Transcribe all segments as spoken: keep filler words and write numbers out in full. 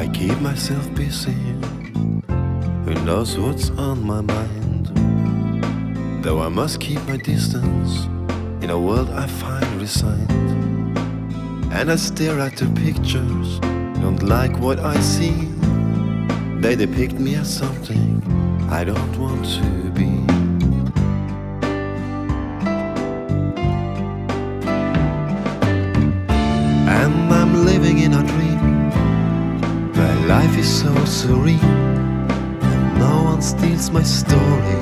keep myself busy. Who knows what's on my mind? Though I must keep my distance in a world I find resigned. And I stare at the pictures, don't like what I see. They depict me as something I don't want to be. And I'm living in a dream. My life is so serene, and no one steals my story.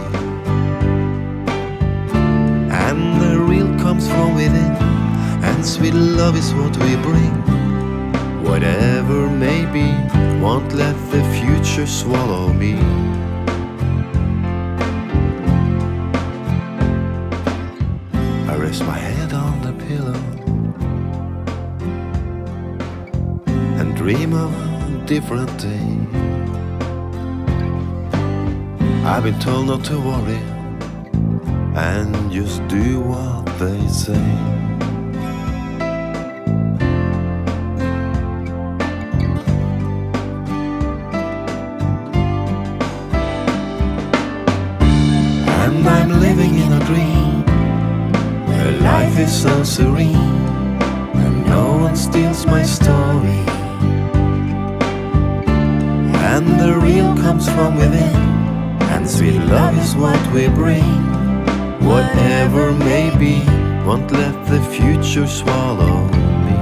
And the real comes from within, and sweet love is what we bring. Whatever may be, won't let the future swallow me. I rest my head on the pillow and dream of a different day. I've been told not to worry and just do what they say. And I'm living in a dream where life is so serene, and no one steals my story. And the real comes from within, and sweet love is what we bring. Whatever may be, won't let the future swallow me.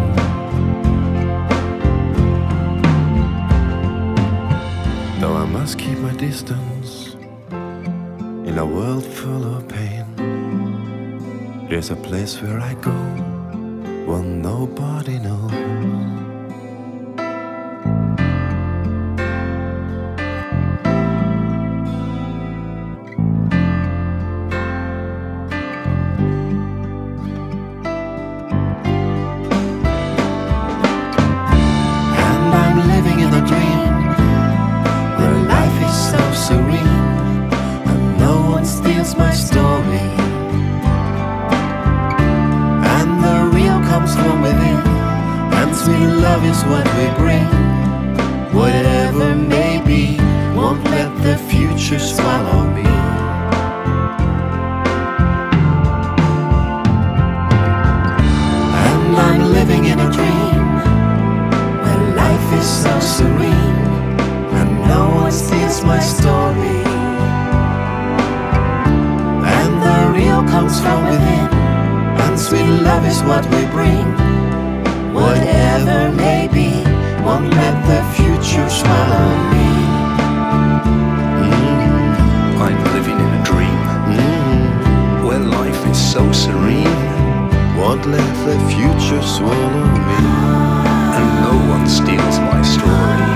Though I must keep my distance in a world full of pain, there's a place where I go when nobody knows. My story, and the real comes from within, and sweet love is what we bring. Whatever may be, won't let the future swallow me. And I'm living in a dream where life is so serene, and no one steals my story. Comes from within, and sweet love is what we bring. Whatever may be, won't let the future swallow me. Mm-hmm. I'm living in a dream mm-hmm. where life is so serene, won't let the future swallow me. And no one steals my story.